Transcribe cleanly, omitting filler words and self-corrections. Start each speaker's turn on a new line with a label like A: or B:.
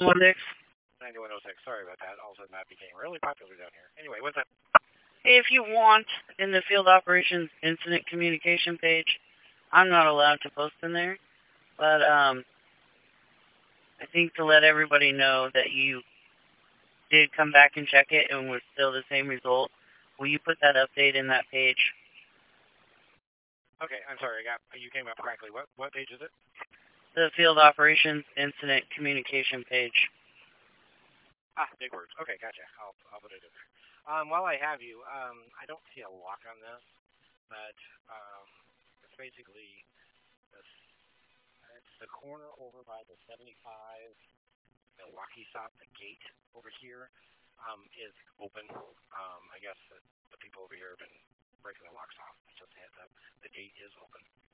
A: 9106.
B: 9106. Sorry about that. All of a sudden that became really popular down here. Anyway, what's that?
A: If you want, in the field operations incident communication page, I'm not allowed to post in there, but I think to let everybody know that you did come back and check it and was still the same result, will you put that update in that page?
B: Okay, I'm sorry. You came up correctly. What page is it?
A: The field operations incident communication page.
B: Big words. Okay, gotcha. I'll put it in there. While I have you, I don't see a lock on this, but it's basically this. It's the corner over by the 75 Milwaukee stop. The gate over here is open. I guess the people over here have been breaking the locks off. Just a heads up. The gate is open.